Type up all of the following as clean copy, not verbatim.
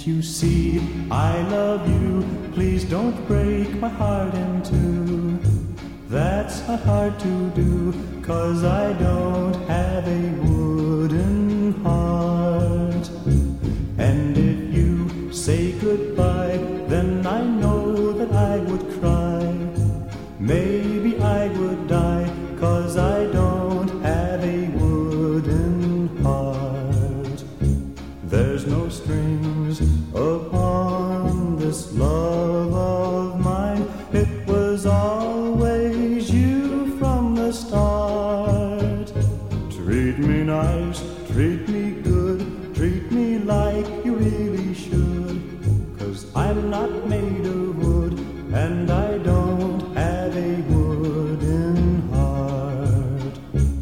Can't you see I love you? Please don't break my heart in two. That's not hard to do, 'cause I don't have a wooden heart. And if you say goodbye, then I know that I would cry. Maybe I would die, 'cause I don't have a wooden heart. There's no strings upon this love of mine. It was always you from the start. Treat me nice, treat me good, treat me like you really should. 'Cause I'm not made of wood, and I don't have a wooden heart.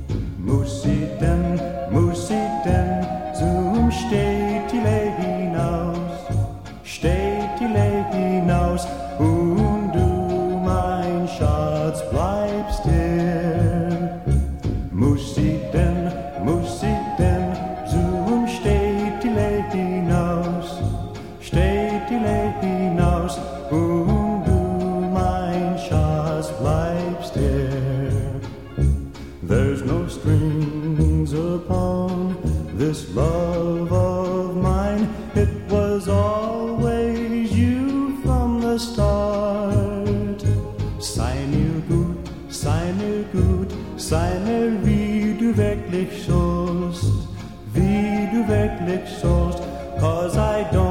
Musiten, zum Städtile hinaus, und du, mein Schatz, bleibst hier. Musiten, zum Städtile hinaus, und du, mein Schatz, bleibst hier. There's no strings upon this love of mine. It was always you from the start. Sei mir gut, sei mir wie du wirklich sollst, 'cause I don't